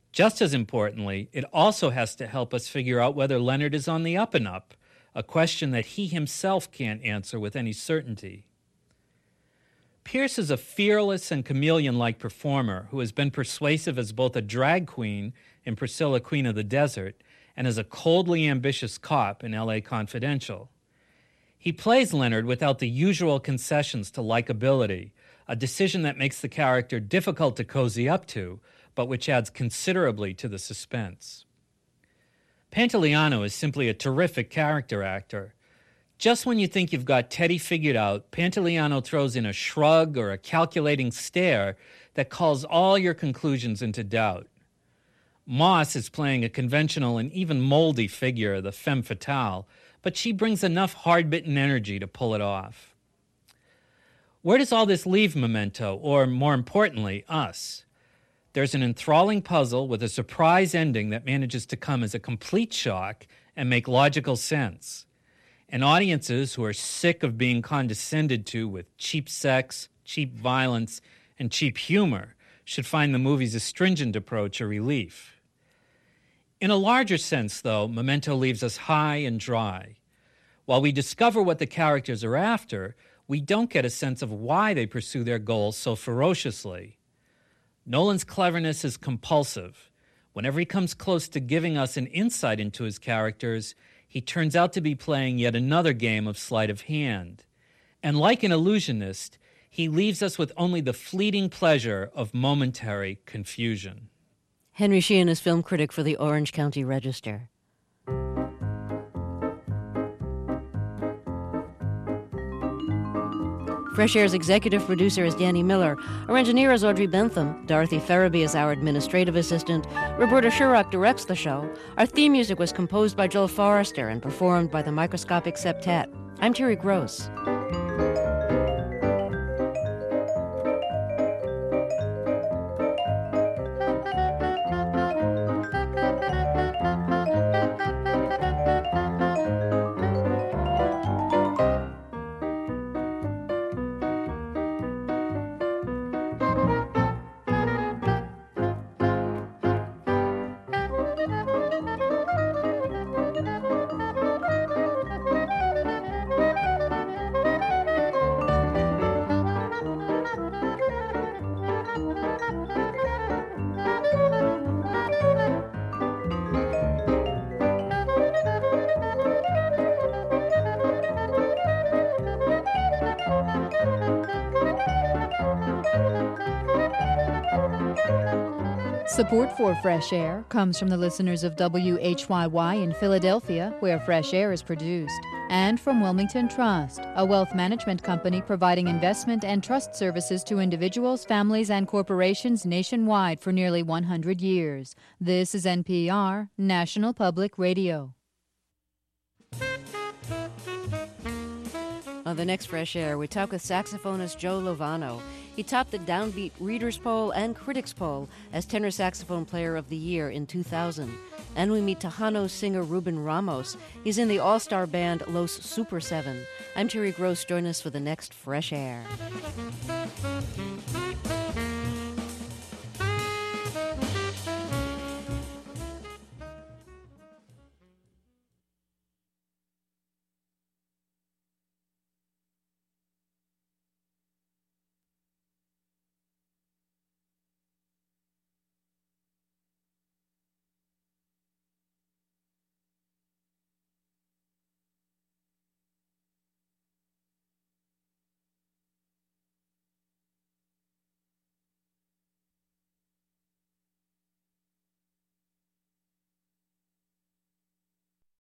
N: Just as importantly, it also has to help us figure out whether Leonard is on the up and up, a question that he himself can't answer with any certainty. Pierce is a fearless and chameleon-like performer who has been persuasive as both a drag queen in Priscilla, Queen of the Desert, and as a coldly ambitious cop in L A Confidential. He plays Leonard without the usual concessions to likability, a decision that makes the character difficult to cozy up to, but which adds considerably to the suspense. Pantoliano is simply a terrific character actor. Just when you think you've got Teddy figured out, Pantoliano throws in a shrug or a calculating stare that calls all your conclusions into doubt. Moss is playing a conventional and even moldy figure, the femme fatale, but she brings enough hard-bitten energy to pull it off. Where does all this leave Memento, or more importantly, us? There's an enthralling puzzle with a surprise ending that manages to come as a complete shock and make logical sense. And audiences who are sick of being condescended to with cheap sex, cheap violence, and cheap humor should find the movie's astringent approach a relief. In a larger sense, though, Memento leaves us high and dry. While we discover what the characters are after, we don't get a sense of why they pursue their goals so ferociously. Nolan's cleverness is compulsive. Whenever he comes close to giving us an insight into his characters, he turns out to be playing yet another game of sleight of hand. And like an illusionist, he leaves us with only the fleeting pleasure of momentary confusion.
A: Henry Sheehan is film critic for the Orange County Register. Fresh Air's executive producer is Danny Miller. Our engineer is Audrey Bentham. Dorothy Ferraby is our administrative assistant. Roberta Shurock directs the show. Our theme music was composed by Joel Forrester and performed by the Microscopic Septet. I'm Terry Gross.
L: Support for Fresh Air comes from the listeners of W H Y Y in Philadelphia, where Fresh Air is produced, and from Wilmington Trust, a wealth management company providing investment and trust services to individuals, families, and corporations nationwide for nearly one hundred years. This is N P R, National Public Radio.
A: On the next Fresh Air, we talk with saxophonist Joe Lovano. He topped the Downbeat Readers' Poll and Critics' Poll as Tenor Saxophone Player of the Year in two thousand. And we meet Tejano singer Ruben Ramos. He's in the all-star band Los Super Seven. I'm Terry Gross. Join us for the next Fresh Air.